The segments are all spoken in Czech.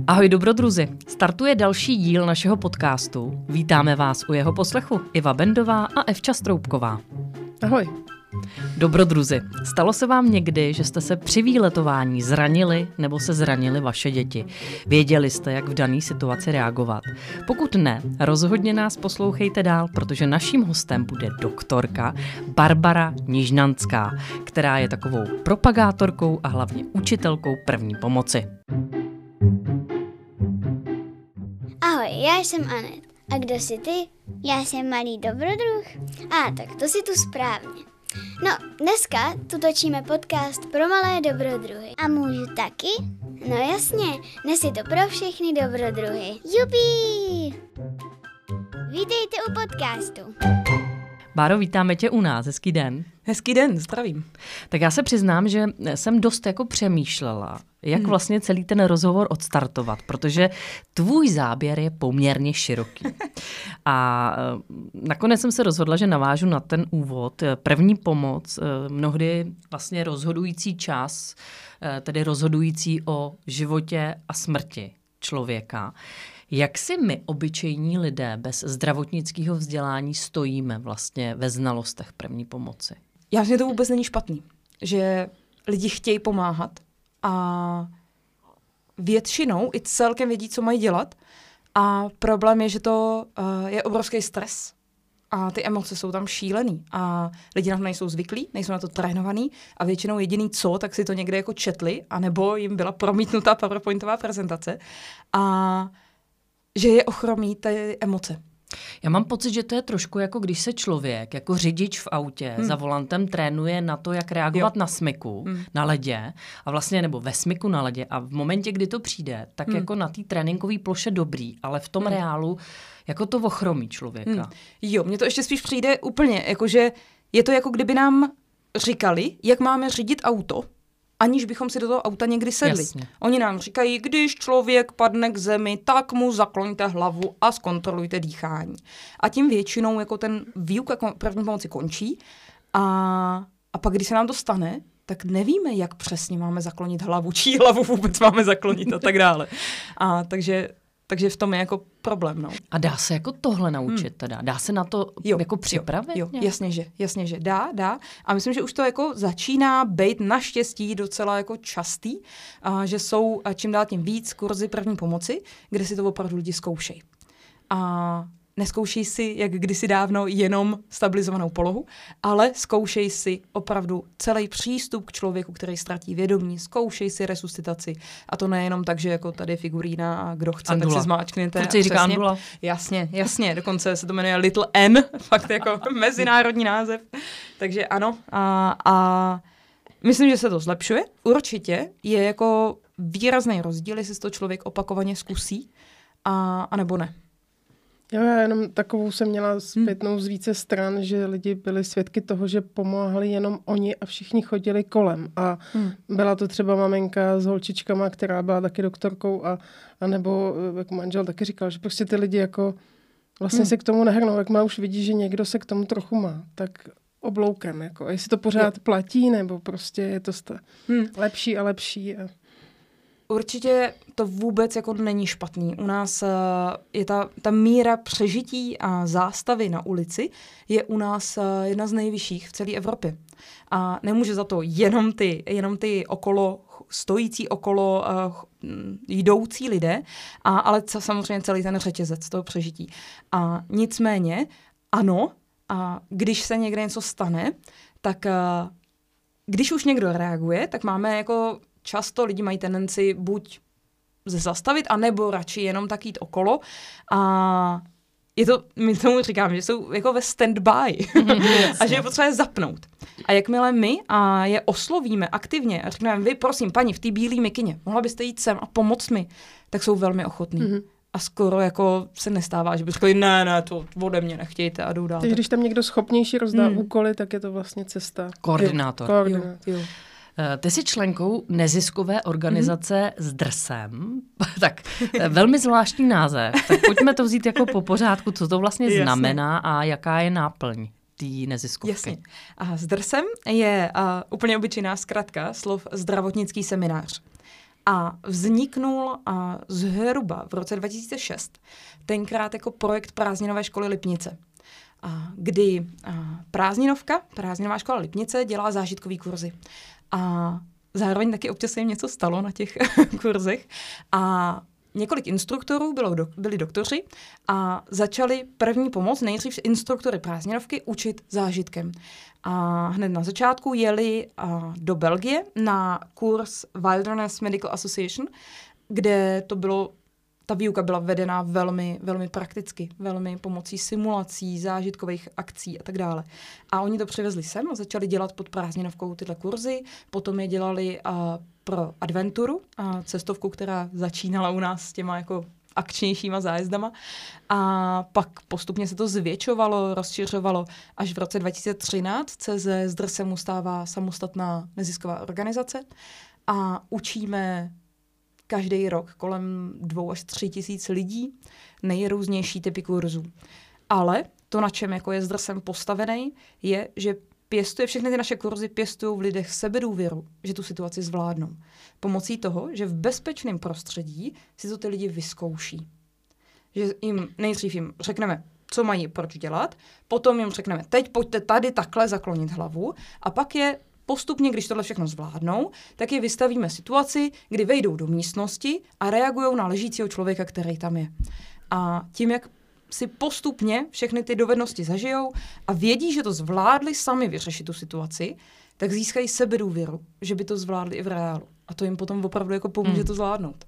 Ahoj dobrodruzi, startuje další díl našeho podcastu. Vítáme vás u jeho poslechu Iva Bendová a Evča Stroubková. Ahoj. Dobrodruzi, stalo se vám někdy, že jste se při výletování zranili nebo se zranili vaše děti? Věděli jste, jak v dané situaci reagovat? Pokud ne, rozhodně nás poslouchejte dál, protože naším hostem bude doktorka Barbara Nižnanská, která je takovou propagátorkou a hlavně učitelkou první pomoci. Ahoj, já jsem Anet. A kdo jsi ty? Já jsem malý dobrodruh. Tak to si tu správně. No, dneska tu točíme podcast pro malé dobrodruhy. A můžu taky? No jasně, dnes je to pro všechny dobrodruhy. Jupi! Vítejte u podcastu. Báro, vítáme tě u nás, hezký den. Hezký den, zdravím. Tak já se přiznám, že jsem dost jako přemýšlela, jak vlastně celý ten rozhovor odstartovat, protože tvůj záběr je poměrně široký. A nakonec jsem se rozhodla, že navážu na ten úvod. První pomoc, mnohdy vlastně rozhodující čas, tedy rozhodující o životě a smrti člověka. Jak si my, obyčejní lidé, bez zdravotnického vzdělání stojíme vlastně ve znalostech první pomoci? Já myslím, že to vůbec není špatný, že lidi chtějí pomáhat a většinou i celkem vědí, co mají dělat. A problém je, že to je obrovský stres a ty emoce jsou tam šílený a lidi na to nejsou zvyklí, nejsou na to trénovaný a většinou jediný co, tak si to někde jako četli, anebo jim byla promítnutá PowerPointová prezentace a že je ochromí ty emoce. Já mám pocit, že to je trošku jako když se člověk, jako řidič v autě za volantem trénuje na to, jak reagovat na smyku, na ledě, a vlastně nebo ve smyku na ledě a v momentě, kdy to přijde, tak jako na té tréninkové ploše dobrý, ale v tom reálu jako to ochromí člověka. Jo, mně to ještě spíš přijde úplně, jakože je to jako kdyby nám říkali, jak máme řídit auto, aniž bychom si do toho auta někdy sedli. Jasně. Oni nám říkají, když člověk padne k zemi, tak mu zakloňte hlavu a zkontrolujte dýchání. A tím většinou jako ten výuk jako první pomoci končí a pak, když se nám to stane, tak nevíme, jak přesně máme zaklonit hlavu, čí hlavu vůbec máme zaklonit a tak dále. A takže v tom je jako problém. No. A dá se jako tohle naučit teda? Dá se na to jako připravit? Jo, jasně, že dá. A myslím, že už to jako začíná být naštěstí docela jako častý, že jsou čím dál tím víc kurzy první pomoci, kde si to opravdu lidi zkoušejí. A neskoušej si, jak kdysi dávno, jenom stabilizovanou polohu, ale zkoušej si opravdu celý přístup k člověku, který ztratí vědomí, zkoušej si resuscitaci. A to nejenom tak, že jako tady je figurína a kdo chce, Andula. tak si zmáčkněte. Furt si říká Andula. Jasně, dokonce se to jmenuje Little N, fakt jako mezinárodní název. Takže ano, a myslím, že se to zlepšuje. Určitě je jako výrazný rozdíl, jestli to člověk opakovaně zkusí, a nebo ne. Jo, já jenom takovou jsem měla zpětnou z více stran, že lidi byli svědky toho, že pomáhali jenom oni a všichni chodili kolem. A byla to třeba maminka s holčičkama, která byla taky doktorkou a nebo jak manžel taky říkal, že prostě ty lidi jako vlastně se k tomu nehrnou. Jak má už vidí, že někdo se k tomu trochu má, tak obloukem. Jako. Jestli to pořád platí, nebo prostě je to lepší a lepší. Určitě to vůbec jako není špatný. U nás je ta míra přežití a zástavy na ulici je u nás jedna z nejvyšších v celé Evropě. A nemůže za to jenom ty stojící okolo jdoucí lidé, ale samozřejmě celý ten řetězec toho přežití. A nicméně, ano, a když se někde něco stane, tak když už někdo reaguje, tak máme jako často lidi mají tendenci buď se zastavit, anebo radši jenom tak jít okolo. A my tomu říkáme, že jsou jako ve stand-by. A že je potřeba je zapnout. A jakmile my je oslovíme aktivně a řekneme, vy prosím, paní, v té bílé mikině, mohla byste jít sem a pomoct mi, tak jsou velmi ochotní. A skoro jako se nestává, že by řekli, ne, to ode mě nechtějte a jdou dál. Takže když tam někdo schopnější rozdá úkoly, tak je to vlastně cesta. Koordinátor. Jo. Ty jsi členkou neziskové organizace s drsem. Tak velmi zvláštní název. Tak pojďme to vzít jako po pořádku, co to vlastně znamená a jaká je náplň té neziskovky. Jasně. A s drsem je úplně obyčejná zkratka slov zdravotnický seminář. A vzniknul zhruba v roce 2006, tenkrát jako projekt prázdninové školy Lipnice, kdy prázdninová škola Lipnice dělá zážitkový kurzy. A zároveň taky občas se jim něco stalo na těch kurzech. A několik instruktorů byli doktoři a začali první pomoc, nejdřív instruktory prázdninovky, učit zážitkem. A hned na začátku jeli do Belgie na kurz Wilderness Medical Association, kde ta výuka byla vedená velmi, velmi prakticky, velmi pomocí simulací, zážitkových akcí a tak dále. A oni to přivezli sem a začali dělat pod prázdninovkou tyhle kurzy, potom je dělali pro adventuru, cestovku, která začínala u nás s těma jako akčnějšíma zájezdama. A pak postupně se to zvětšovalo, rozšiřovalo, až v roce 2013 se ze Zdrsemu stává samostatná nezisková organizace a učíme každý rok kolem 2 až 3 tisíc lidí nejrůznější typy kurzů. Ale to, na čem jako je Zdrsem postavený, je, že všechny ty naše kurzy pěstují v lidech sebedůvěru, že tu situaci zvládnou. Pomocí toho, že v bezpečném prostředí si to ty lidi vyzkouší. Že nejdřív jim řekneme, co mají proč dělat, potom jim řekneme, teď pojďte tady takhle zaklonit hlavu a pak je postupně, když tohle všechno zvládnou, tak je vystavíme situaci, kdy vejdou do místnosti a reagují na ležícího člověka, který tam je. A tím, jak si postupně všechny ty dovednosti zažijou a vědí, že to zvládli sami vyřešit tu situaci, tak získají sebedůvěru, že by to zvládli i v reálu. A to jim potom opravdu jako pomůže to zvládnout.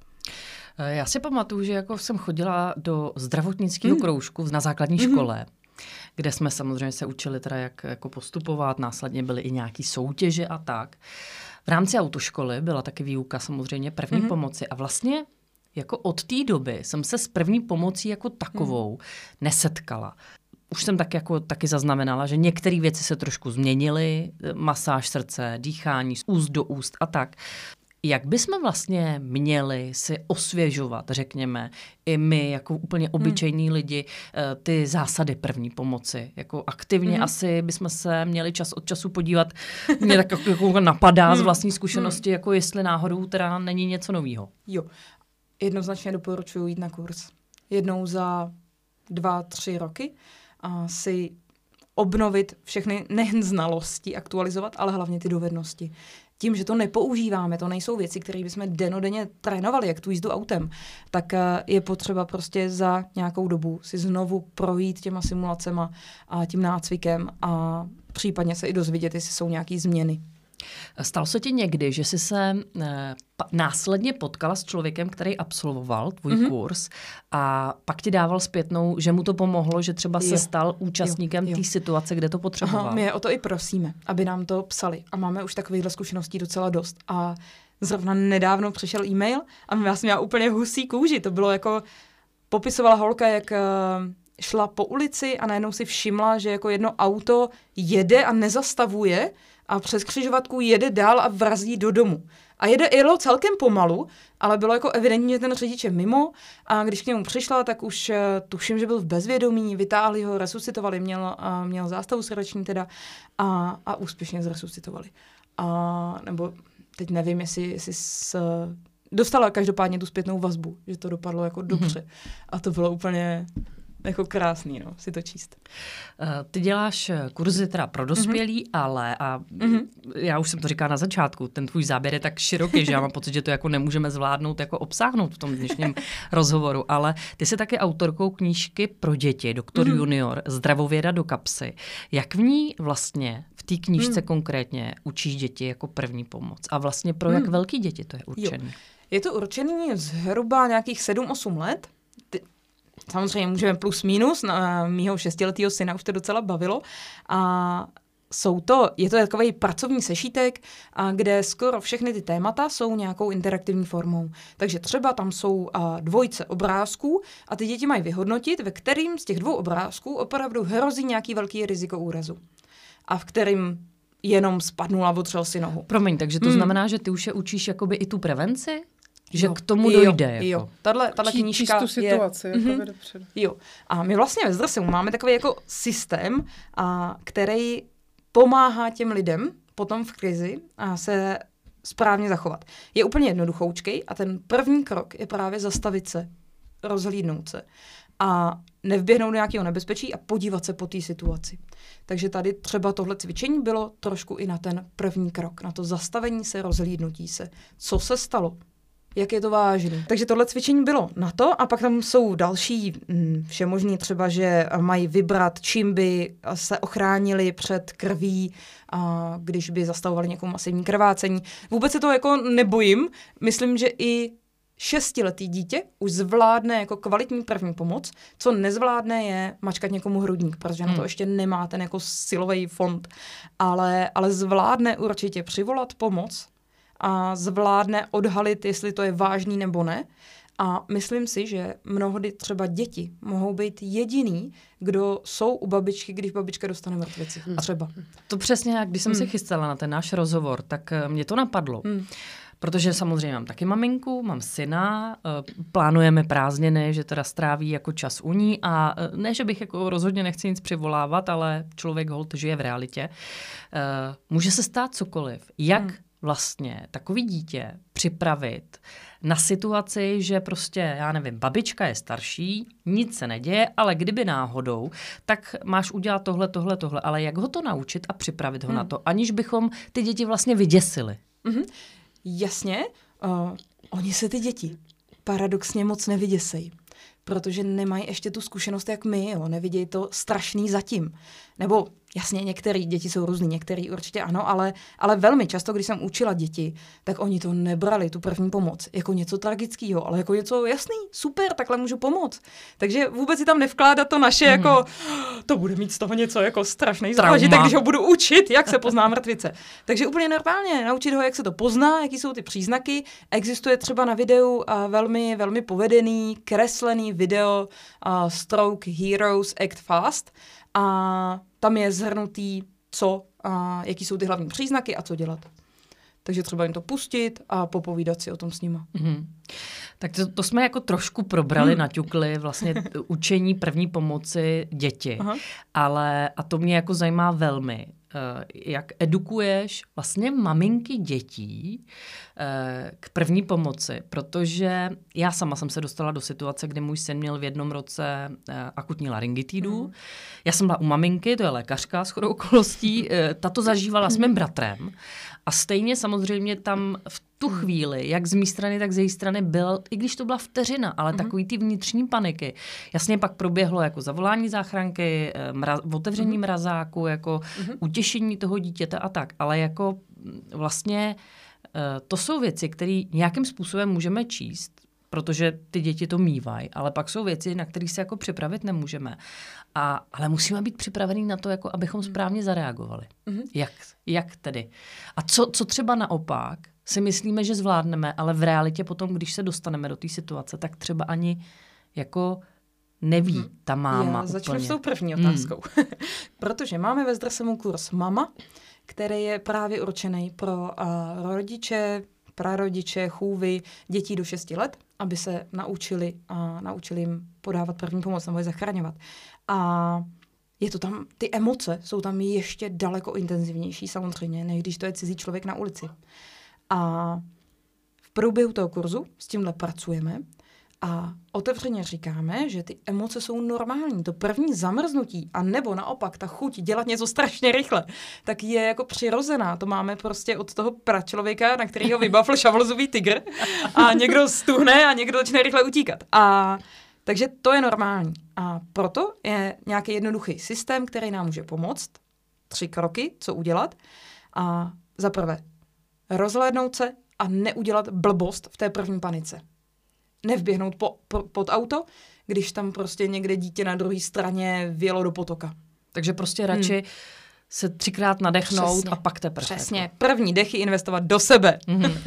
Já si pamatuju, že jako jsem chodila do zdravotnického kroužku na základní škole, kde jsme samozřejmě se učili teda, jak jako postupovat, následně byly i nějaký soutěže a tak. V rámci autoškoly byla taky výuka samozřejmě první pomoci a vlastně jako od té doby jsem se s první pomocí jako takovou nesetkala. Už jsem taky zaznamenala, že některé věci se trošku změnily, masáž srdce, dýchání z úst do úst a tak. Jak bychom vlastně měli si osvěžovat, řekněme, i my jako úplně obyčejní lidi, ty zásady první pomoci? Jako aktivně asi bychom se měli čas od času podívat, mě tak jako napadá z vlastní zkušenosti, jako jestli náhodou teda není něco novýho. Jo, jednoznačně doporučuji jít na kurz. Jednou za 2-3 roky a si obnovit všechny nejen znalosti, aktualizovat, ale hlavně ty dovednosti. Tím, že to nepoužíváme, to nejsou věci, které bychom dennodenně trénovali, jak tu jízdu autem, tak je potřeba prostě za nějakou dobu si znovu projít těma simulacema a tím nácvikem a případně se i dozvědět, jestli jsou nějaké změny. Stalo se ti někdy, že jsi se následně potkala s člověkem, který absolvoval tvůj kurz a pak ti dával zpětnou, že mu to pomohlo, že třeba se stal účastníkem té situace, kde to potřeboval? My je o to i prosíme, aby nám to psali a máme už takovýchhle zkušeností docela dost. A zrovna nedávno přišel e-mail a já jsem měla úplně husí kůži. To bylo jako, popisovala holka, jak šla po ulici a najednou si všimla, že jako jedno auto jede a nezastavuje a přes křižovatku jede dál a vrazí do domu. A jelo celkem pomalu, ale bylo jako evidentní, že ten řidič je mimo a když k němu přišla, tak už tuším, že byl v bezvědomí, vytáhli ho, resuscitovali, měl zástavu srdeční teda a úspěšně zresuscitovali. Nebo teď nevím, jestli dostala každopádně tu zpětnou vazbu, že to dopadlo jako dobře. A to bylo úplně jako krásný, no, si to číst. Ty děláš kurzy teda pro dospělí, ale já už jsem to říkala na začátku, ten tvůj záběr je tak široký, že já mám pocit, že to jako nemůžeme zvládnout, jako obsáhnout v tom dnešním rozhovoru, ale ty jsi taky autorkou knížky pro děti, Doktor Junior, Zdravověda do kapsy. Jak v ní vlastně, v té knížce konkrétně učíš děti jako první pomoc? A vlastně pro jak velký děti to je určený? Jo. Je to určený zhruba nějakých 7-8 let. Samozřejmě můžeme plus minus, na mýho 6letého syna už to docela bavilo. A je to takový pracovní sešítek, kde skoro všechny ty témata jsou nějakou interaktivní formou. Takže třeba tam jsou 2 obrázků a ty děti mají vyhodnotit, ve kterým z těch 2 obrázků opravdu hrozí nějaký velký riziko úrazu. A v kterým jenom spadnul a otřel si nohu. Promiň, takže to znamená, že ty už je učíš jakoby i tu prevenci? Že k tomu dojde. Jako. Jo. Tahle knížka tu situaci, je... jako dopředu. Jo. A my vlastně ve Zdrsemu máme takový jako systém, který pomáhá těm lidem potom v krizi a se správně zachovat. Je úplně jednoduchoučkej a ten první krok je právě zastavit se, rozhlídnout se a nevběhnout do nějakého nebezpečí a podívat se po té situaci. Takže tady třeba tohle cvičení bylo trošku i na ten první krok, na to zastavení se, rozhlídnutí se. Co se stalo? Jak je to vážný. Takže tohle cvičení bylo na to a pak tam jsou další všemožný, třeba, že mají vybrat, čím by se ochránili před krví, a když by zastavovali někomu masivní krvácení. Vůbec se to jako nebojím. Myslím, že i 6letý dítě už zvládne jako kvalitní první pomoc. Co nezvládne je mačkat někomu hrudník, protože na to ještě nemá ten jako silový fond. Ale zvládne určitě přivolat pomoc a zvládne odhalit, jestli to je vážný nebo ne. A myslím si, že mnohdy třeba děti mohou být jediný, kdo jsou u babičky, když babička dostane mrtvici. Třeba. To přesně, jak když jsem se chystala na ten náš rozhovor, tak mě to napadlo. Protože samozřejmě mám taky maminku, mám syna, plánujeme prázdniny, že teda stráví jako čas u ní a ne, že bych jako rozhodně nechci nic přivolávat, ale člověk holt žije v realitě. Může se stát cokoliv. Jak vlastně takový dítě připravit na situaci, že prostě, já nevím, babička je starší, nic se neděje, ale kdyby náhodou, tak máš udělat tohle, ale jak ho to naučit a připravit ho na to, aniž bychom ty děti vlastně vyděsili. Jasně, oni se ty děti paradoxně moc nevyděsejí, protože nemají ještě tu zkušenost, jak my, jo, nevidějí to strašný zatím. Nebo jasně, některé děti jsou různý, některý určitě ano, ale velmi často, když jsem učila děti, tak oni to nebrali, tu první pomoc, jako něco tragického, ale jako něco jasný, super, takhle můžu pomoct. Takže vůbec si tam nevkládat to naše, jako to bude mít z toho něco jako strašný zážitek, když ho budu učit, jak se pozná mrtvice. Takže úplně normálně naučit ho, jak se to pozná, jaký jsou ty příznaky. Existuje třeba na videu velmi, velmi povedený, kreslený video Stroke Heroes Act Fast, a tam je zhrnutý, jaký jsou ty hlavní příznaky a co dělat. Takže třeba jim to pustit a popovídat si o tom s nima. Tak to jsme jako trošku probrali, naťukli vlastně učení první pomoci děti. Ale, a to mě jako zajímá velmi, jak edukuješ vlastně maminky dětí k první pomoci, protože já sama jsem se dostala do situace, kdy můj syn měl v jednom roce akutní laryngitidu. Já jsem byla u maminky, to je lékařka shodou okolností, ta to zažívala s mým bratrem a stejně samozřejmě tam v tu chvíli, jak z mé strany, tak z její strany byl, i když to byla vteřina, ale takový ty vnitřní paniky. Jasně pak proběhlo jako zavolání záchranky, otevření mrazáku, jako utěšení toho dítěte a tak, ale jako vlastně to jsou věci, které nějakým způsobem můžeme číst, protože ty děti to mívají, ale pak jsou věci, na které se jako připravit nemůžeme. Ale musíme být připravení na to, jako abychom správně zareagovali. Jak tedy? A co třeba naopak si myslíme, že zvládneme, ale v realitě potom, když se dostaneme do té situace, tak třeba ani jako neví ta máma úplně. Začnu s tou první otázkou. Protože máme ve Zdrsemu kurz Mama, který je právě určený pro rodiče, prarodiče, chůvy, dětí do 6 let, aby se naučili jim podávat první pomoc nebo je zachraňovat. A je to tam, ty emoce jsou tam ještě daleko intenzivnější samozřejmě, než když to je cizí člověk na ulici. A v průběhu toho kurzu s tímhle pracujeme a otevřeně říkáme, že ty emoce jsou normální. To první zamrznutí a nebo naopak ta chuť dělat něco strašně rychle, tak je jako přirozená. To máme prostě od toho pračlověka, na kterýho vybavl šavlozový tygr a někdo stuhne a někdo začne rychle utíkat. Takže to je normální. A proto je nějaký jednoduchý systém, který nám může pomoct. 3 kroky, co udělat. A za prvé, rozhlédnout se a neudělat blbost v té první panice. Nevběhnout pod auto, když tam prostě někde dítě na druhé straně vjelo do potoka. Takže prostě radši se 3krát nadechnout. Přesně. A pak teprve. Přesně. První dechy investovat do sebe.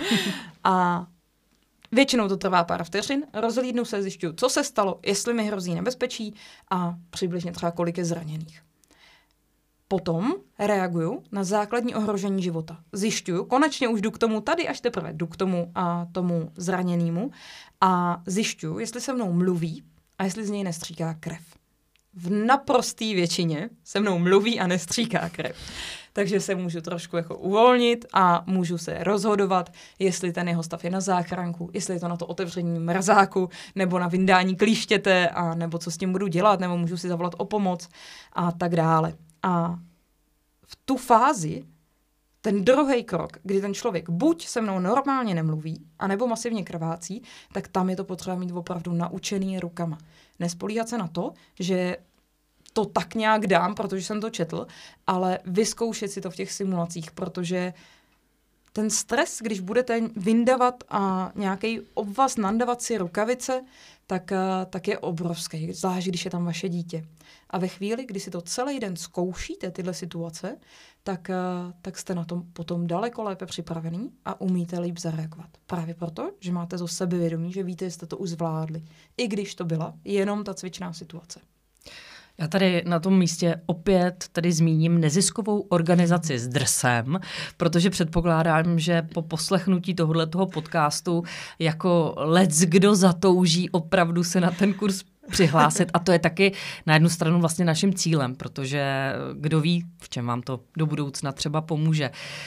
A většinou to trvá pár vteřin, rozhlídnu se, zjišťuju, co se stalo, jestli mi hrozí nebezpečí a přibližně třeba kolik je zraněných. Potom reaguju na základní ohrožení života. Zjišťuju, konečně už jdu k tomu, tady až teprve jdu k tomu zraněnému a zjišťuju, jestli se mnou mluví a jestli z něj nestříká krev. v naprosté většině se mnou mluví a nestříká krev. Takže se můžu trošku jako uvolnit a můžu se rozhodovat, jestli ten jeho stav je na záchranku, jestli je to na to otevření mrazáku, nebo na vyndání klíštěte, a nebo co s tím budu dělat, nebo můžu si zavolat o pomoc a tak dále. A v tu fázi, ten druhý krok, kdy ten člověk buď se mnou normálně nemluví, anebo masivně krvácí, tak tam je to potřeba mít opravdu naučený rukama. Nespolíhat se na to, že to tak nějak dám, protože jsem to četl, ale vyzkoušet si to v těch simulacích, protože ten stres, když budete vyndavat a nějaký obvaz nandavat si rukavice, tak je obrovský, zvlášť když je tam vaše dítě. A ve chvíli, kdy si to celý den zkoušíte, tyhle situace, tak jste na tom potom daleko lépe připravený a umíte líp zareagovat. Právě proto, že máte to sebevědomí, že víte, že jste to už zvládli. I když to byla jenom ta cvičná situace. Já tady na tom místě opět tady zmíním neziskovou organizaci s drsem, protože předpokládám, že po poslechnutí tohoto podcastu jako kdo zatouží opravdu se na ten kurz přihlásit, a to je taky na jednu stranu vlastně naším cílem, protože kdo ví, v čem vám to do budoucna třeba pomůže.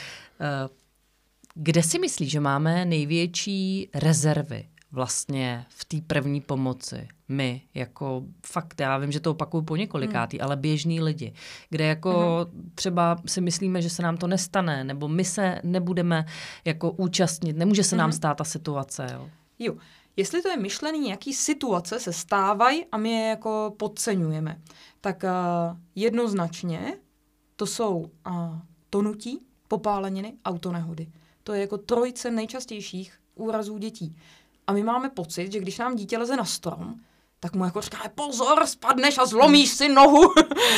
Kde si myslí, že máme největší rezervy vlastně v té první pomoci? My, jako fakt, já vím, že to opakuju po několikátý, ale běžní lidi, kde jako třeba si myslíme, že se nám to nestane, nebo my se nebudeme jako účastnit, nemůže se nám stát ta situace. Jo. Jestli to je myšlený, jaký situace se stávají a my je jako podceňujeme, tak jednoznačně to jsou tonutí, popáleniny, autonehody. To je jako trojice nejčastějších úrazů dětí. A my máme pocit, že když nám dítě leze na strom, tak mu jako říkáme, pozor, spadneš a zlomíš si nohu.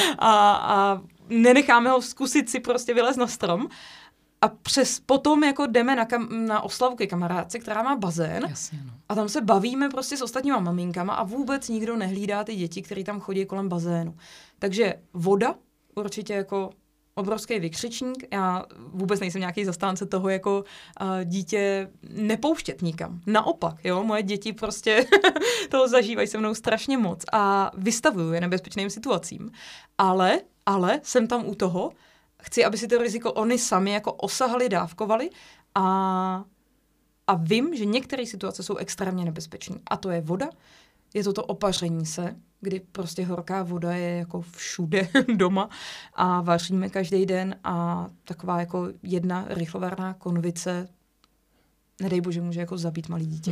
a nenecháme ho zkusit si prostě vylézt na strom. A potom jako jdeme na oslavu ke kamarádce, která má bazén. Jasně, no. A tam se bavíme prostě s ostatníma maminkama a vůbec nikdo nehlídá ty děti, které tam chodí kolem bazénu. Takže voda určitě jako obrovský vykřičník. Já vůbec nejsem nějaký zastánce toho, jako dítě nepouštět nikam. Naopak, jo, moje děti prostě toho zažívají se mnou strašně moc a vystavuju je nebezpečným situacím. Ale jsem tam u toho, chci, aby si to riziko oni sami jako osahali, dávkovali a vím, že některé situace jsou extrémně nebezpečné. A to je voda, je to opaření se, kdy prostě horká voda je jako všude doma a vaříme každý den a taková jako jedna rychlovarná konvice, nedej bože, může jako zabít malý dítě.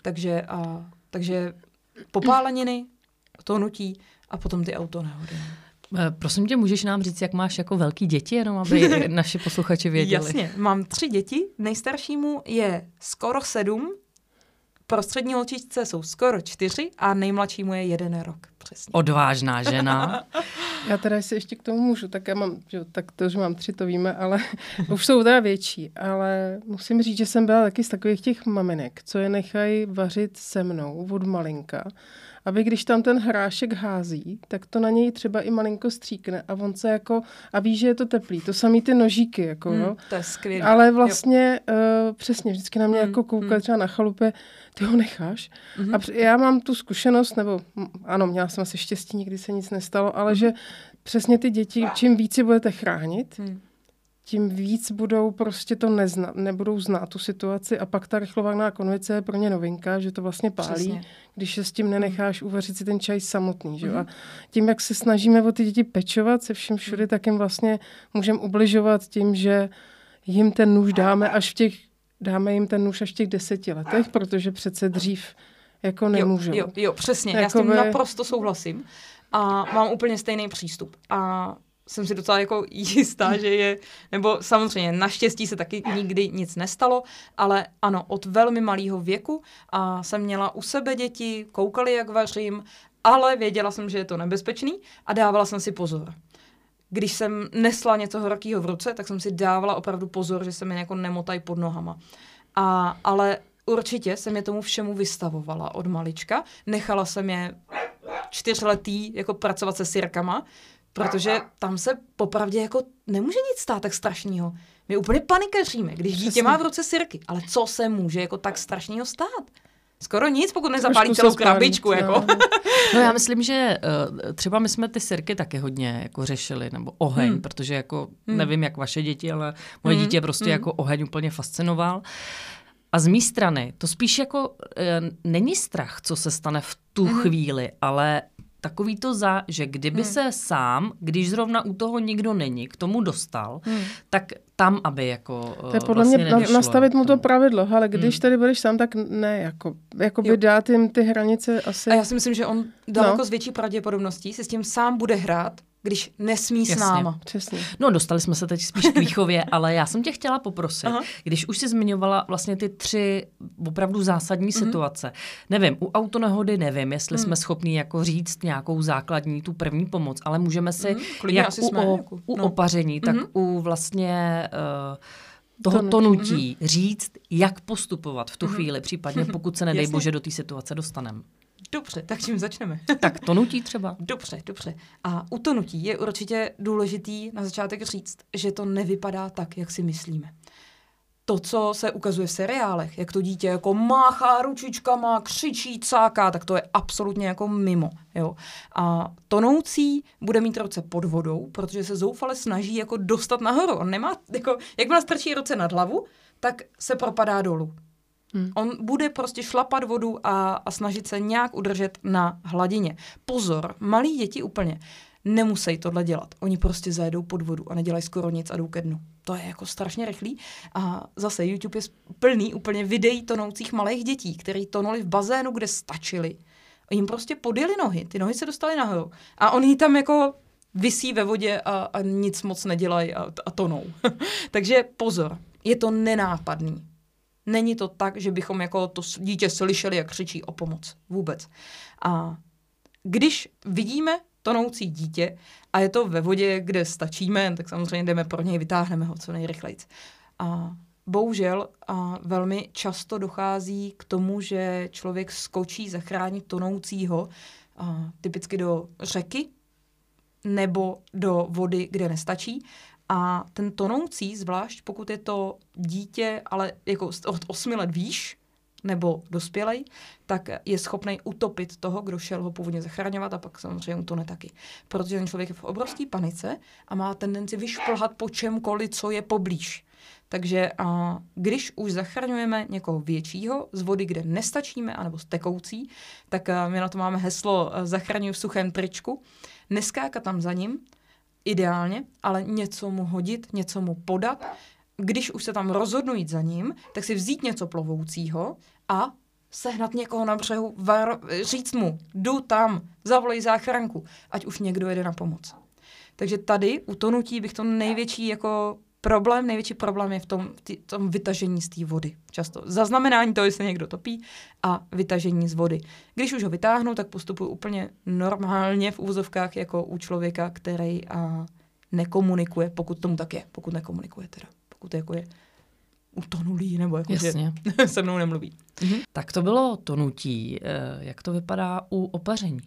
Takže popáleniny, tonutí a potom ty autonehody. Prosím tě, můžeš nám říct, jak máš jako velký děti, jenom aby naši posluchači věděli? Jasně, mám 3 děti, nejstaršímu je skoro 7, prostřední holčičce jsou skoro 4 a nejmladšímu je 1 rok. Přesně. Odvážná žena. Já teda si ještě k tomu můžu, tak já mám, tak to, že mám 3, to víme, ale už jsou teda větší, ale musím říct, že jsem byla taky z takových těch maminek, co je nechají vařit se mnou od malinka, aby když tam ten hrášek hází, tak to na něj třeba i malinko stříkne a on se jako, a ví, že je to teplý, to samý ty nožíky, jako jo. To je skvělé. Ale vlastně přesně, vždycky na mě jako kouká třeba na chalupě, ty ho necháš. A já mám tu zkušenost, nebo ano, měla jsem asi štěstí, nikdy se nic nestalo, ale že přesně ty děti, čím víc je budete chránit, tím víc budou prostě to nebudou znát tu situaci a pak ta rychlovarná konvice je pro ně novinka, že to vlastně pálí, přesně. Když se s tím nenecháš uvařit si ten čaj samotný. Že? A tím, jak se snažíme o ty děti pečovat se vším všude, tak jim vlastně můžeme ubližovat tím, že jim ten nůž dáme jim ten nůž až v těch 10 letech, protože přece dřív jako nemůžou. Jo, přesně, já s tím naprosto souhlasím a mám úplně stejný přístup. A jsem si docela jako jistá, že je, nebo samozřejmě naštěstí se taky nikdy nic nestalo, ale ano, od velmi malého věku a jsem měla u sebe děti, koukali, jak vařím, ale věděla jsem, že je to nebezpečný a dávala jsem si pozor. Když jsem nesla něco horkýho v ruce, tak jsem si dávala opravdu pozor, že se mi jako nemotají pod nohama. Ale určitě jsem je tomu všemu vystavovala od malička. Nechala jsem je 4letý jako pracovat se sirkama, protože tam se popravdě jako nemůže nic stát tak strašného. My úplně panikaříme, když dítě má v ruce sirky. Ale co se může jako tak strašného stát? Skoro nic, pokud nezapálí celou krabičku. Jako. No já myslím, že třeba my jsme ty sirky taky hodně jako řešili, nebo oheň, protože jako nevím, jak vaše děti, ale moje dítě prostě jako oheň úplně fascinoval. A z mé strany to spíš jako není strach, co se stane v tu chvíli, ale takový to že kdyby se sám, když zrovna u toho nikdo není, k tomu dostal, tak tam, aby jako to je podle vlastně mě nastavit mu to pravidlo, ale když tady budeš sám, tak ne, jako by dát jim ty hranice asi. A já si myslím, že on daleko s větší pravděpodobností se s tím sám bude hrát, když nesmí s náma. Přesně. No, dostali jsme se teď spíš k výchově, ale já jsem tě chtěla poprosit, když už jsi zmiňovala vlastně ty 3 opravdu zásadní situace. Nevím, u autonehody nevím, jestli jsme schopní jako říct nějakou základní, tu první pomoc, ale můžeme si jak u opaření, tak u vlastně toho tonutí říct, jak postupovat v tu chvíli, případně pokud se nedej bože do té situace dostaneme. Dobře, tak čím začneme? Tak tonutí třeba. Dobře. A u tonutí je určitě důležitý na začátek říct, že to nevypadá tak, jak si myslíme. To, co se ukazuje v seriálech, jak to dítě jako máchá ručičkama, křičí, cáká, tak to je absolutně jako mimo. Jo. A tonoucí bude mít ruce pod vodou, protože se zoufale snaží jako dostat nahoru. On nemá, jako, jakmile strčí ruce nad hlavu, tak se propadá dolů. On bude prostě šlapat vodu a snažit se nějak udržet na hladině. Pozor, malí děti úplně nemusí tohle dělat. Oni prostě zajedou pod vodu a nedělají skoro nic a jdou ke dnu. To je jako strašně rychlý. A zase YouTube je plný úplně videí tonoucích malých dětí, který tonuli v bazénu, kde stačili. Jim prostě podjeli nohy, ty nohy se dostaly nahoru. A oni tam jako visí ve vodě a nic moc nedělají a tonou. Takže pozor, je to nenápadný. Není to tak, že bychom jako to dítě slyšeli, jak křičí o pomoc. Vůbec. A když vidíme tonoucí dítě a je to ve vodě, kde stačíme, tak samozřejmě jdeme pro něj, vytáhneme ho co nejrychleji. A bohužel velmi často dochází k tomu, že člověk skočí zachránit tonoucího typicky do řeky nebo do vody, kde nestačí. A ten tonoucí, zvlášť pokud je to dítě, ale jako od 8 let výš, nebo dospělej, tak je schopný utopit toho, kdo šel ho původně zachraňovat a pak samozřejmě utone taky. Protože ten člověk je v obrovské panice a má tendenci vyšplhat po čemkoliv, co je poblíž. Takže když už zachraňujeme někoho většího z vody, kde nestačíme, anebo z tekoucí, tak my na to máme heslo zachraňuji v suchém tričku. Neskákat tam za ním, ideálně, ale něco mu hodit, něco mu podat. Když už se tam rozhodnu jít za ním, tak si vzít něco plovoucího a sehnat někoho na břehu, říct mu, jdu tam, zavolej záchranku, ať už někdo jede na pomoc. Takže tady u tonutí bych to největší problém je v tom vytažení z té vody. Často zaznamenání toho, jestli někdo topí a vytažení z vody. Když už ho vytáhnu, tak postupuji úplně normálně v úvozovkách jako u člověka, který nekomunikuje, pokud tomu tak je, pokud nekomunikuje teda. Pokud jako je utonulý, nebo jako že se mnou nemluví. Tak to bylo tonutí. Jak to vypadá u opaření?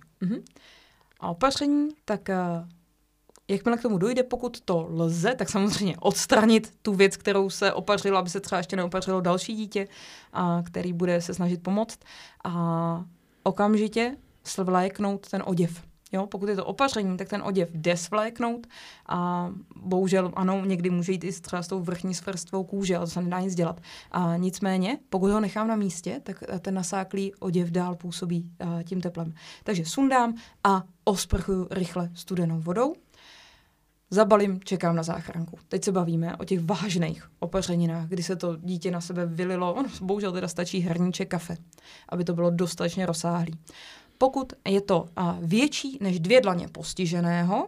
A opaření, tak jakmile k tomu dojde, pokud to lze, tak samozřejmě odstranit tu věc, kterou se opařilo, aby se třeba ještě neopařilo další dítě, který bude se snažit pomoct. A okamžitě svléknout ten oděv. Jo, pokud je to opaření, tak ten oděv jde svléknout a bohužel ano, někdy může jít i třeba s tou vrchní vrstvou kůže, ale to se nedá nic dělat. A nicméně, pokud ho nechám na místě, tak ten nasáklý oděv dál působí tím teplem. Takže sundám a osprchuju rychle studenou vodou. Zabalím, čekám na záchranku. Teď se bavíme o těch vážných opařeninách, kdy se to dítě na sebe vylilo. Bohužel teda stačí hrníček kafe, aby to bylo dostatečně rozsáhlý. Pokud je to větší než 2 dlaně postiženého,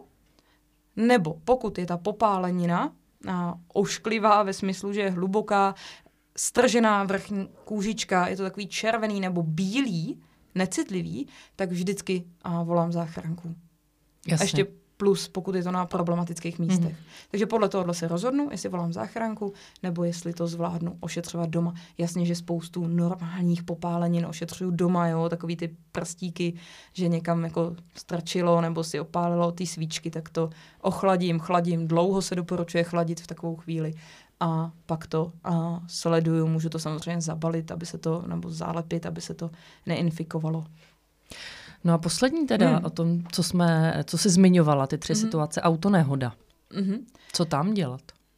nebo pokud je ta popálenina ošklivá ve smyslu, že je hluboká, stržená vrchní kůžička, je to takový červený nebo bílý, necitlivý, tak vždycky volám záchranku. Jasně. A ještě plus, pokud je to na problematických místech. Takže podle tohohle se rozhodnu, jestli volám záchranku, nebo jestli to zvládnu ošetřovat doma. Jasně, že spoustu normálních popálenin ošetřuju doma, jo, takový ty prstíky, že někam jako strčilo nebo si opálilo ty svíčky, tak to chladím, dlouho se doporučuje chladit v takovou chvíli. a pak to sleduju. Můžu to samozřejmě zabalit, nebo zálepit, aby se to neinfikovalo. No a poslední teda o tom, co jsi zmiňovala, ty 3 situace, autonehoda. Co tam dělat?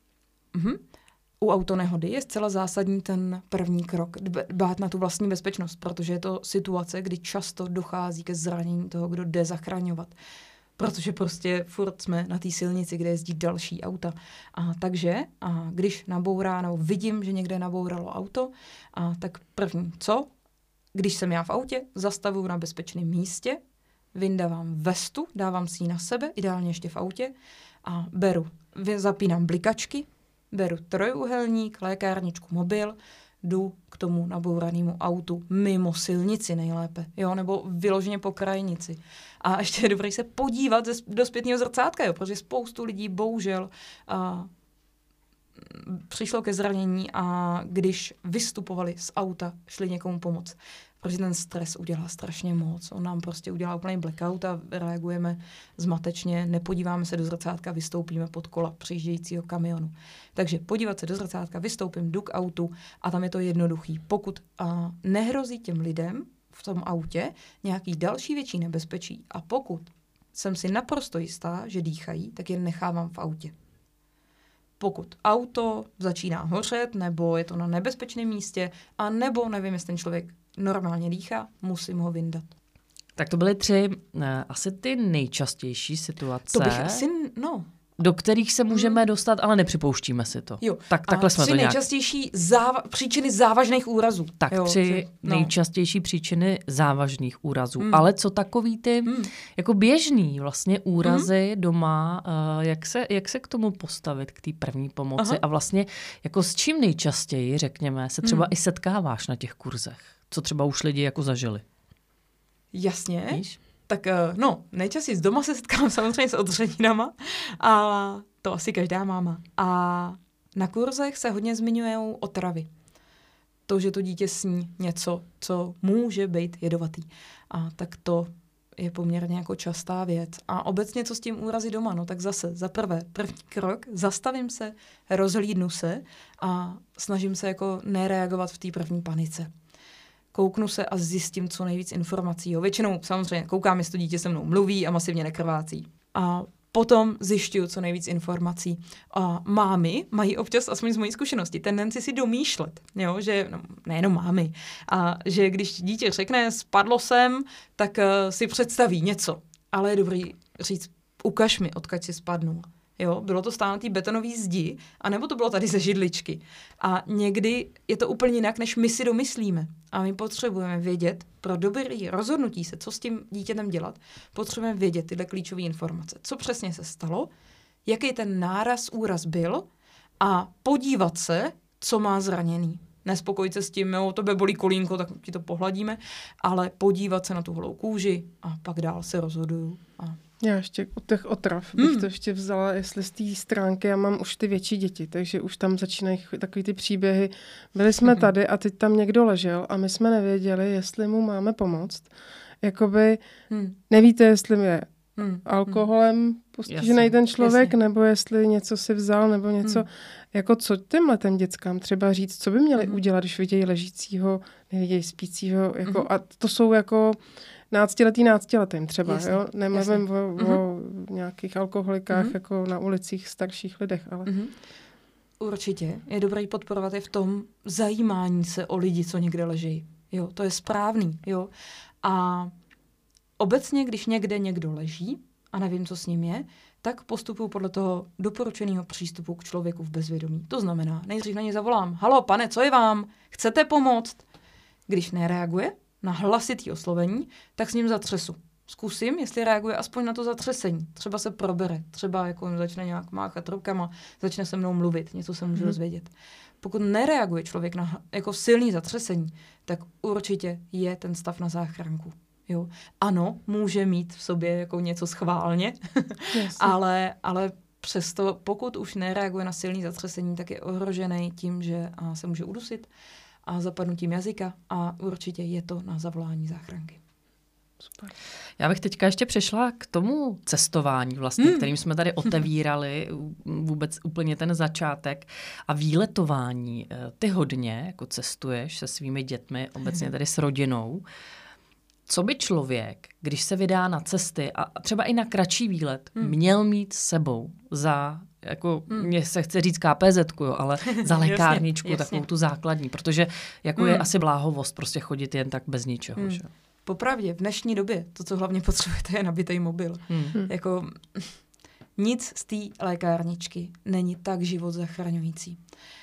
U autonehody je zcela zásadní ten první krok, dbát na tu vlastní bezpečnost, protože je to situace, kdy často dochází ke zranění toho, kdo jde zachraňovat. Protože prostě furt jsme na té silnici, kde jezdí další auta. Takže když nabourá, nebo vidím, že někde nabouralo auto, tak první co? Když jsem já v autě, zastavuju na bezpečném místě, vyndávám vestu, dávám si ji na sebe, ideálně ještě v autě, a zapínám blikačky, beru trojúhelník, lékárničku, mobil, jdu k tomu nabouranému autu mimo silnici nejlépe, jo, nebo vyloženě po krajnici. A ještě je dobré se podívat do zpětného zrcátka, jo, protože spoustu lidí bohužel přišlo ke zranění a když vystupovali z auta, šli někomu pomoct. Protože ten stres udělá strašně moc. On nám prostě udělá úplný blackout a reagujeme zmatečně, nepodíváme se do zrcátka, vystoupíme pod kola přijíždějícího kamionu. Takže podívat se do zrcátka, vystoupím, jdu k autu a tam je to jednoduchý. Pokud nehrozí těm lidem v tom autě nějaký další větší nebezpečí a pokud jsem si naprosto jistá, že dýchají, tak je nechávám v autě. Pokud auto začíná hořet, nebo je to na nebezpečném místě, a nebo nevím, jestli ten člověk normálně dýchá, musím ho vyndat. Tak to byly 3 asi ty nejčastější situace, To bych asi, do kterých se můžeme dostat, ale nepřipouštíme si to. Jo. Tak takhle jsme to nějak. 3 nejčastější příčiny závažných úrazů. Tak 3 nejčastější příčiny závažných úrazů. Ale co takový ty jako běžný vlastně úrazy doma, jak se k tomu postavit, k té první pomoci a vlastně jako s čím nejčastěji, řekněme, se třeba i setkáváš na těch kurzech? Co třeba už lidi jako zažili? Jasně. Víš? Tak nejčastěji z doma se setkám samozřejmě s odřeninama a to asi každá máma. A na kurzech se hodně zmiňují otravy. To, že to dítě sní něco, co může být jedovatý. A tak to je poměrně jako častá věc. A obecně co s tím úrazy doma? No tak zase za první krok, zastavím se, rozhlídnu se a snažím se jako nereagovat v té první panice. Kouknu se a zjistím co nejvíc informací. Jo. Většinou samozřejmě koukám, jestli to dítě se mnou mluví a masivně nekrvácí. A potom zjišťuju co nejvíc informací. A mámy mají občas, aspoň z mojí zkušenosti, tendenci si domýšlet, jo, že nejenom mámy, a že když dítě řekne spadlo jsem, tak si představí něco. Ale je dobrý říct, ukaž mi, odkud si spadnul. Jo, bylo to stále na té betonové zdi, anebo to bylo tady ze židličky. A někdy je to úplně jinak, než my si domyslíme. A my potřebujeme vědět, pro dobrý rozhodnutí se, co s tím dítětem dělat, potřebujeme vědět tyhle klíčové informace. Co přesně se stalo, jaký ten úraz byl a podívat se, co má zraněný. Nespokojit se s tím, jo, tebe bolí kolínko, tak ti to pohladíme, ale podívat se na tu holou kůži a pak dál se rozhoduju. Já ještě u těch otrav bych to ještě vzala, jestli z té stránky, já mám už ty větší děti, takže už tam začínají takový ty příběhy. Byli jsme tady a teď tam někdo ležel a my jsme nevěděli, jestli mu máme pomoct. Jakoby nevíte, jestli je alkoholem postižený ten člověk, nebo jestli něco si vzal, nebo něco, jako co těm dětskám třeba říct, co by měli udělat, když vidějí ležícího, nevidějí spícího, jako, a to jsou jako 12letým třeba, jo? Nemluvím o nějakých alkoholikách jako na ulicích starších lidech, ale... Určitě. Je dobré podporovat je v tom zajímání se o lidi, co někde leží. Jo, to je správný, jo. A obecně, když někde někdo leží a nevím, co s ním je, tak postupuju podle toho doporučeného přístupu k člověku v bezvědomí. To znamená, nejdřív na něj zavolám, halo, pane, co je vám? Chcete pomoct? Když nereaguje na hlasitý oslovení, tak s ním zatřesu. Zkusím, jestli reaguje aspoň na to zatřesení. Třeba se probere, třeba jako začne nějak máchat rukama, začne se mnou mluvit, něco se může dozvědět. Pokud nereaguje člověk na jako silný zatřesení, tak určitě je ten stav na záchranku. Jo. Ano, může mít v sobě jako něco schválně, ale přesto, pokud už nereaguje na silný zatřesení, tak je ohrožený tím, že se může udusit a zapadnutím jazyka a určitě je to na zavolání záchranky. Super. Já bych teďka ještě přešla k tomu cestování vlastně, kterým jsme tady otevírali vůbec úplně ten začátek a výletování. Ty hodně jako cestuješ se svými dětmi, obecně tady s rodinou. Co by člověk, když se vydá na cesty a třeba i na kratší výlet, měl mít s sebou za, jako mně se chce říct KPZ-ku, jo, ale za lékárničku, jasně. takovou tu základní, protože jako je asi bláhovost prostě chodit jen tak bez ničeho. Že? Popravdě, v dnešní době to, co hlavně potřebujete, je nabitý mobil. Jako nic z té lékárničky není tak život zachraňující.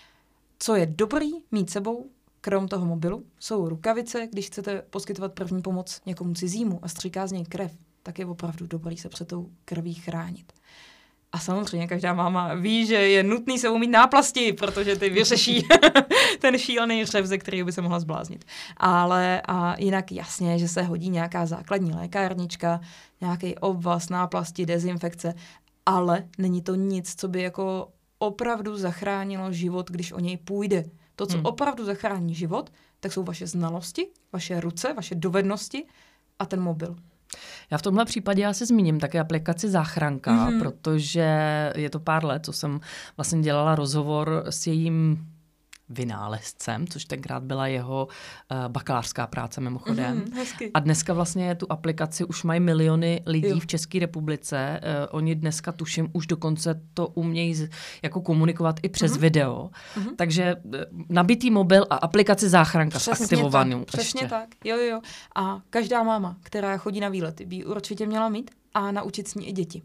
Co je dobrý mít sebou, krom toho mobilu, jsou rukavice, když chcete poskytovat první pomoc někomu cizímu a stříká z něj krev, tak je opravdu dobrý se před tou krví chránit. A samozřejmě každá máma ví, že je nutný se umít náplasti, protože ty vyřeší ten šílený řev, ze kterého by se mohla zbláznit. Ale a jinak jasně, že se hodí nějaká základní lékárnička, nějaký obvaz, náplasti, dezinfekce, ale není to nic, co by jako opravdu zachránilo život, když o něj půjde. To, co opravdu zachrání život, tak jsou vaše znalosti, vaše ruce, vaše dovednosti a ten mobil. Já v tomhle případě asi zmíním také aplikaci Záchranka, protože je to pár let, co jsem vlastně dělala rozhovor s jejím vynálezcem, což tenkrát byla jeho bakalářská práce mimochodem. A dneska vlastně tu aplikaci už mají miliony lidí v České republice. Oni dneska, tuším, už dokonce to umějí jako komunikovat i přes video. Takže nabitý mobil a aplikaci Záchranka aktivovanou. Přesně tak. Jo. A každá máma, která chodí na výlety, by ji určitě měla mít a naučit s ní i děti.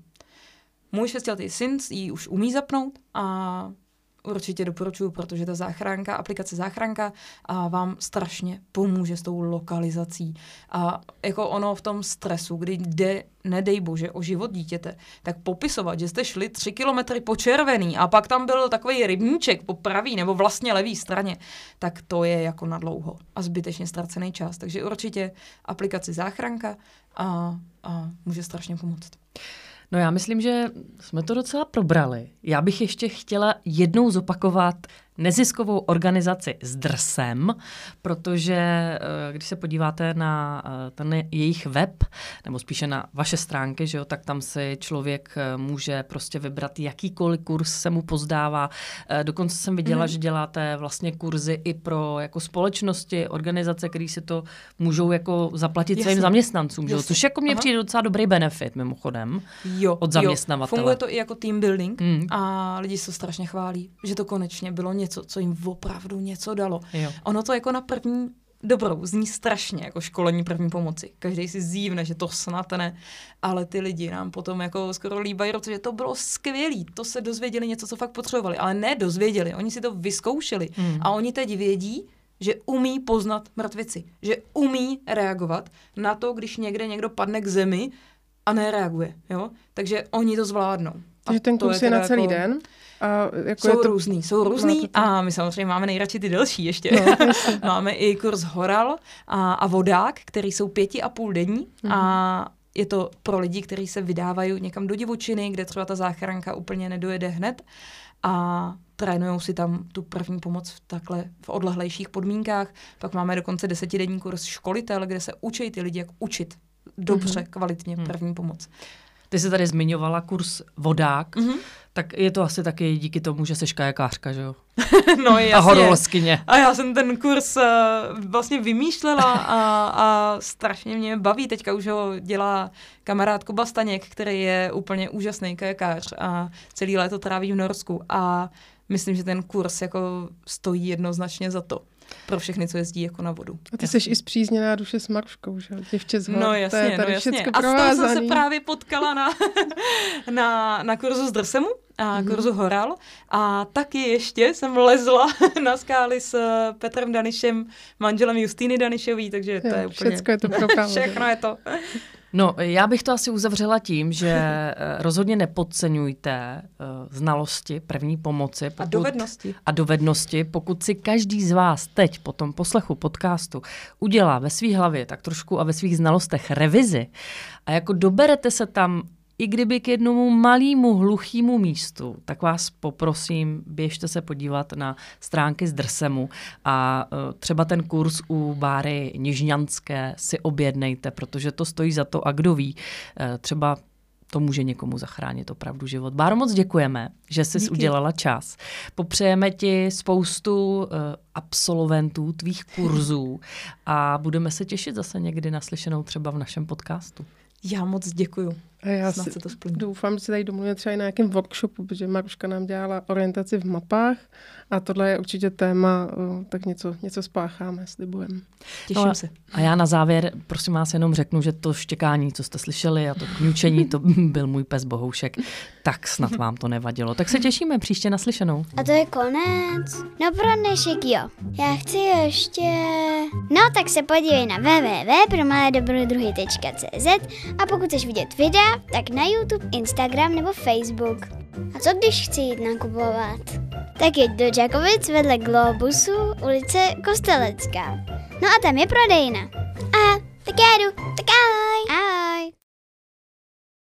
Můj 6letý syn ji už umí zapnout a určitě doporučuji, protože ta záchranka, aplikace Záchranka a vám strašně pomůže s tou lokalizací. A jako ono v tom stresu, kdy jde, nedej bože, o život dítěte, tak popisovat, že jste šli 3 kilometry po červený a pak tam byl takový rybníček po pravý nebo vlastně levý straně, tak to je jako na dlouho a zbytečně ztracený čas. Takže určitě aplikaci Záchranka a může strašně pomoct. No já myslím, že jsme to docela probrali. Já bych ještě chtěla jednou zopakovat neziskovou organizaci s drsem, protože když se podíváte na ten jejich web, nebo spíše na vaše stránky, že jo, tak tam si člověk může prostě vybrat jakýkoliv kurz se mu pozdává. Dokonce jsem viděla, že děláte vlastně kurzy i pro jako společnosti, organizace, které si to můžou jako zaplatit svým zaměstnancům, že jo, což jako mně přijde docela dobrý benefit mimochodem od zaměstnavatele. Funguje to i jako team building a lidi se strašně chválí, že to konečně bylo něco, co jim opravdu něco dalo. Jo. Ono to jako na první dobrou zní strašně jako školení první pomoci. Každý si zívne, že to snad ne, ale ty lidi nám potom jako skoro líbají, protože to bylo skvělý. To se dozvěděli něco, co fakt potřebovali, ale ne dozvěděli, oni si to vyzkoušeli a oni teď vědí, že umí poznat mrtvici, že umí reagovat na to, když někdo padne k zemi a nereaguje. Jo? Takže oni to zvládnou. Takže ten kurz je na celý den? A jako jsou různý a my samozřejmě máme nejradši ty delší ještě. No, máme i kurz Horal a Vodák, který jsou 5,5 denní a je to pro lidi, kteří se vydávají někam do divočiny, kde třeba ta záchranka úplně nedojede hned a trénujou si tam tu první pomoc v odlehlejších podmínkách. Pak máme dokonce 10denní kurz Školitel, kde se učí ty lidi, jak učit dobře, kvalitně první pomoc. Ty jsi tady zmiňovala kurz Vodák, tak je to asi taky díky tomu, že jsi kajakářka, že jo? No jasně. A horolezkyně. A já jsem ten kurz vlastně vymýšlela a strašně mě baví. Teďka už ho dělá kamarád Kuba Staněk, který je úplně úžasný kajakář a celý léto tráví v Norsku. A myslím, že ten kurz jako stojí jednoznačně za to. Pro všechny, co jezdí jako na vodu. A ty jsi i zpřízněná duše s Maruškou, že? Děvče z hor. No jasně, to je tady jasně. A s tou jsem se právě potkala na kurzu z Drsemu a kurzu Horal. A taky ještě jsem lezla na skály s Petrem Danišem, manželem Justýny Danišový, takže to je úplně... Všecko je to pro kámo. Všechno je to. No, já bych to asi uzavřela tím, že rozhodně nepodceňujte znalosti první pomoci. A dovednosti. Pokud si každý z vás teď po tom poslechu podcastu udělá ve svý hlavě tak trošku a ve svých znalostech revizi a jako doberete se tam i kdyby k jednomu malému hluchému místu, tak vás poprosím, běžte se podívat na stránky z Drsemu a třeba ten kurz u Báry Nižňanské si objednejte, protože to stojí za to a kdo ví, třeba to může někomu zachránit opravdu život. Báro, moc děkujeme, že jsi udělala čas. Popřejeme ti spoustu absolventů tvých kurzů a budeme se těšit zase někdy naslyšenou třeba v našem podcastu. Já moc děkuju. A já Snad se to splní. doufám, že se tady domluvíme třeba i na nějakém workshopu, protože Maruška nám dělala orientaci v mapách a tohle je určitě téma, tak něco spácháme, slibujeme. Těším se. A já na závěr, prosím vás, jenom řeknu, že to štěkání, co jste slyšeli a to kňučení, to byl můj pes Bohoušek, tak snad vám to nevadilo. Tak se těšíme příště naslyšenou. A to je konec. No pro dnešek jo. Já chci ještě... No tak se podívej na www.promaledobrodruhy.cz a pokud chceš vidět videa, tak na YouTube, Instagram nebo Facebook. A co když chci jít nakupovat? Tak jeď do Žakovic vedle Globusu, ulice Kostelecká. No a tam je prodejna. Aha, tak já jdu. Tak ahoj. Ahoj.